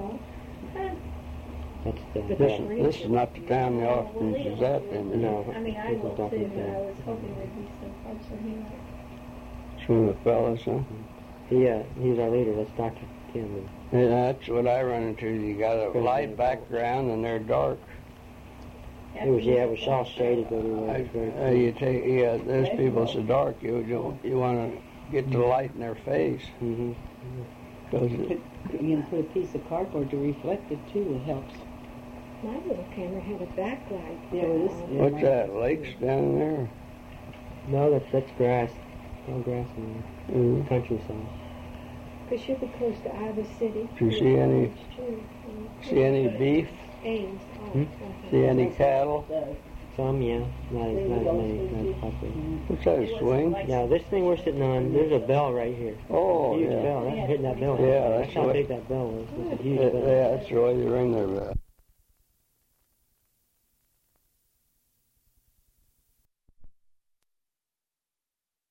That's the, This is not the town the orphanage is at then. no. I mean, I this is will off too, the but I town. was hoping there'd be some parts where he might. It's one of the fellas, huh? He's our leader. That's Dr. Kim. Yeah, that's what I run into. You got a light background and they're dark. It was all shaded everywhere. It was very cool. Those people so dark. You want to get the light in their face. Mm-hmm. Cause You can put a piece of cardboard to reflect it too, it helps. My little camera had a backlight. Yeah, well, what's that? Lakes down there? No, that's grass. All grass in there. Mm. Countryside. Because you'll be close to Iowa City. Do you see any beef? Ames. Hmm? See any cattle? Some, yeah. Not as many. Not popular. What's that, a swing? Now, this thing we're sitting on, there's a bell right here. Oh, Huge yeah. bell. That's hitting that bell. Yeah, That's how what- big that bell is. It's a huge Yeah, bell. that's the way they ring their